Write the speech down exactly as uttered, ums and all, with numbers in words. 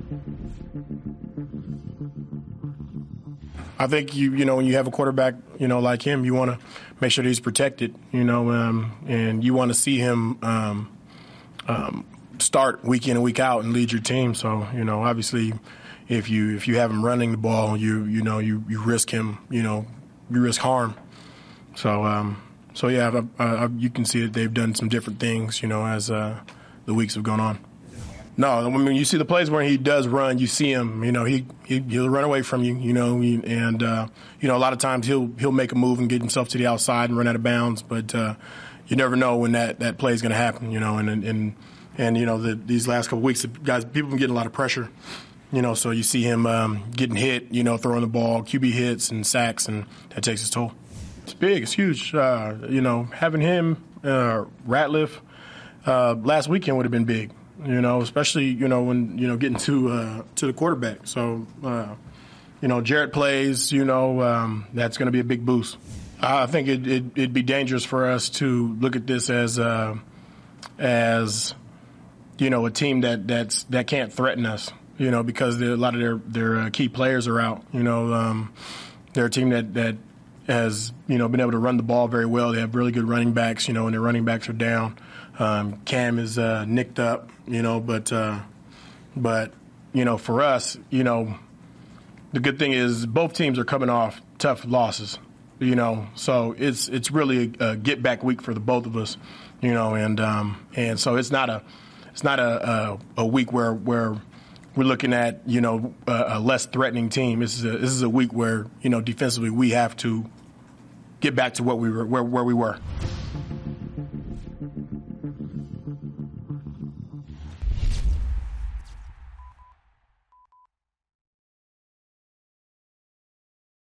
I think you you know when you have a quarterback you know like him, you want to make sure that he's protected, you know, um, and you want to see him um, um, start week in and week out and lead your team. So you know, obviously, if you if you have him running the ball, you you know you, you risk him, you know, you risk harm. So um, so yeah, I, I, you can see that they've done some different things, you know, as uh, the weeks have gone on. No, I mean, you see the plays where he does run, you see him, you know, he, he, he'll run away from you, you know, and, uh, you know, a lot of times he'll he'll make a move and get himself to the outside and run out of bounds, but uh, you never know when that, that play is going to happen, you know, and, and, and you know, the, these last couple of weeks, guys, people have been getting a lot of pressure, you know, so you see him um, getting hit, you know, throwing the ball, Q B hits and sacks, and that takes its toll. It's big, it's huge, uh, you know, having him, uh, Ratliff, uh, last weekend would have been big. You know, especially, you know, when, you know, getting to uh, to the quarterback. So, uh, you know, Jarrett plays, you know, um, that's going to be a big boost. I think it, it, it'd be dangerous for us to look at this as, uh, as you know, a team that that's that can't threaten us, you know, because a lot of their, their uh, key players are out. You know, um, they're a team that, that has, you know, been able to run the ball very well. They have really good running backs, you know, and their running backs are down. Um, Cam is uh, nicked up, you know, but, uh, but you know, for us, you know, the good thing is both teams are coming off tough losses, you know, so it's it's really a get-back week for the both of us, you know, and um, and so it's not a it's not a, a, a week where where we're looking at, you know, a, a less threatening team. This is a this is a week where, you know, defensively we have to get back to what we were where where we were.